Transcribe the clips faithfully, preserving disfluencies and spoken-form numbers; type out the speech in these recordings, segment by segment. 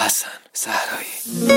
حسن زهرایی.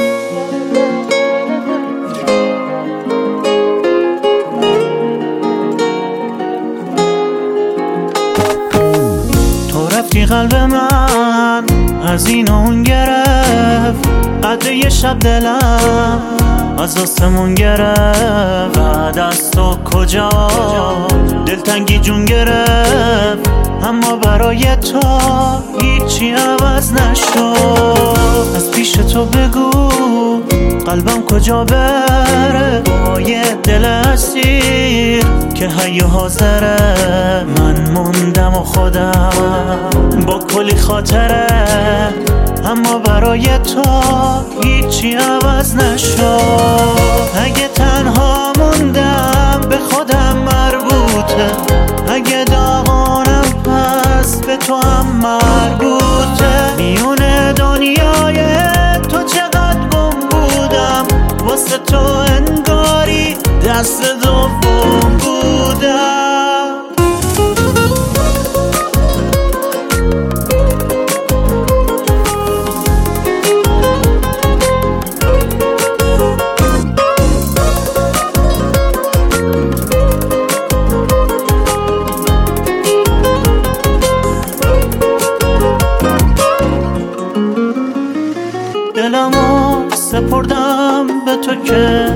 رفتی قلب من از این اون گرفت، قدر یه شب دلم از آسمون گرفت. بعد از تو کجا دلتنگی جون گرفت، اما برای تو هیچی عوض نشد. از پیش تو بگو قلبم کجا بره، با یه دل اسیر که حی و حاضره. من موندم و خودم با کلی خاطره، اما برای تو هیچی عوض نشد. اگه تنها موندم به خودم مربوطه، اگه داغانم پس به تو هم مربوطه. میونه دنیای تو چقدر گم بودم، واسه تو انگاری دست دوم بودم. دلمو سپردم به تو که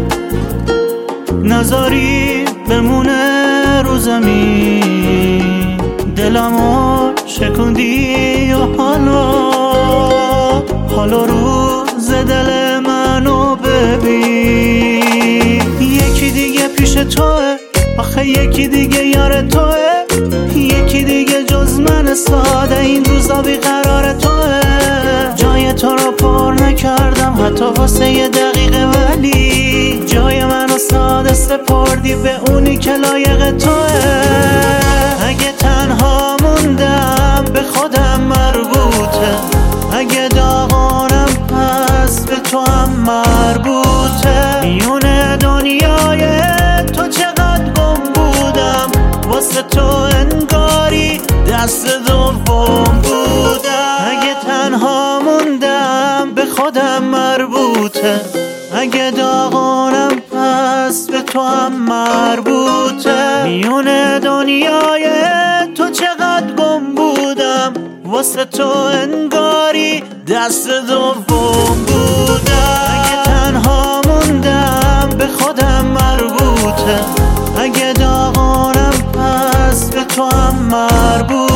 نذاری بمونه رو زمین. دلمو شکوندی و حالا حالا روز دل منو ببین. یکی دیگه پیش توه، آخه یکی دیگه یار توه، یکی دیگه جز من ساده این روزا بیقرار توه. جای تو رو پر نکردم حتی واسه یه دقیقه، ولی جای منو ساده سپردی به اونی که لایق توه. اگه تنها موندم به خودم مربوطه، اگه داغانم پس به تو هم مربوطه. میونه دنیای تو چقدر گم بودم، واسه تو انگاری دست دوم بودم. اگه تنها موندم به خودم مربوطه، اگه داغانم پس به تو هم مربوطه. میونه دنیای تو چقدر گم بودم، واسه تو انگاری دست دوم بودم. اگه تنها موندم به خودم مربوطه، اگه داغانم پس به تو هم مربوطه.